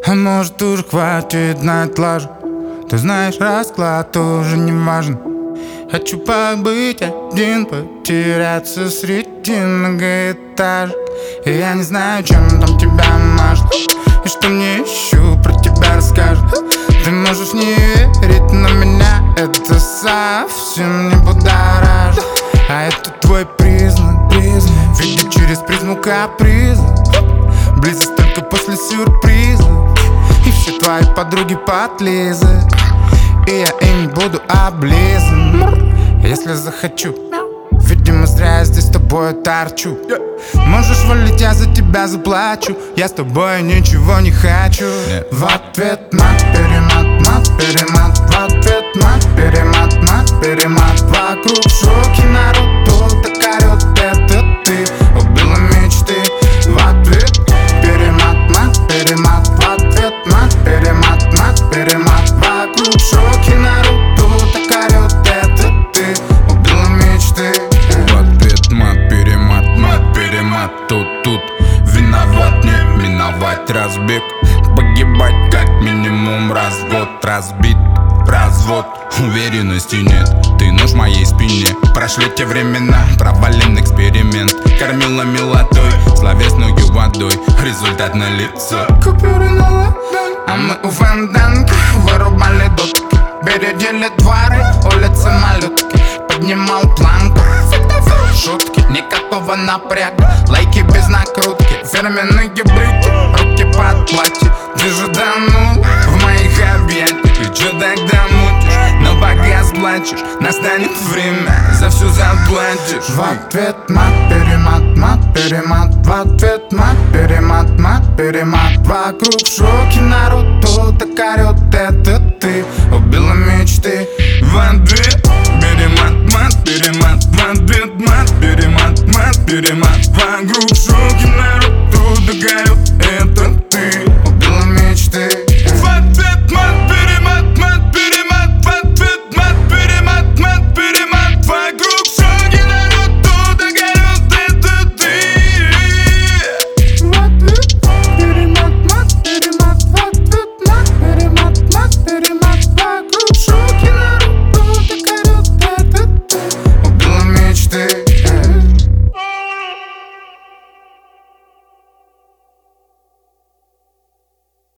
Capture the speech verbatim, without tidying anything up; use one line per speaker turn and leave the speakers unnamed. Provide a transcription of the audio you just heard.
А может уже хватит на отлажу. Ты знаешь, расклад уже не важен. Хочу побыть один, потеряться среди многоэтажек. И я не знаю, чем там тебя мажет, и что мне еще про тебя расскажут. Ты можешь не верить, но меня это совсем не будоражит. А это твой признак, признак, видеть через призму каприза. Близость только после сюрприза. И все твои подруги подлизы, и я им не буду облизан, если захочу. Видимо, зря я здесь с тобой торчу. Можешь валить, я за тебя заплачу. Я с тобой ничего не хочу. В ответ мат, перемат, мат, перемат. В ответ мат, перемат, мат, перемат. Вокруг шоки, народ тут так орёт. Это ты убила мечты. В ответ перемат, мат, перемат. В ответ мат, перемат, мат, перемат. Вокруг шоки, народ тут так орёт. Это ты убила мечты. Тут, тут виноват, не миновать разбег. Погибать как минимум раз в год. Разбит развод, уверенности нет. Ты нож в моей спине. Прошли те времена, провален эксперимент. Кормила милотой, словесную водой. Результат на лицо. Купюры на ладонь. А мы у фонтанки вырубали дудки. Бередили дворы, улицы малютки. Поднимал планку, шутки, никакого напряга. Лайки без накрутки, фирменные брюки, руки под платье. Ты же данул в моих объятиях. И чё тогда мутишь, но пока сплачешь, настанет время, за всё заплатишь. В ответ мат, перемат, мат, перемат. В ответ мат, перемат, мат, перемат. Вокруг шоки, народ тут так орёт. Это ты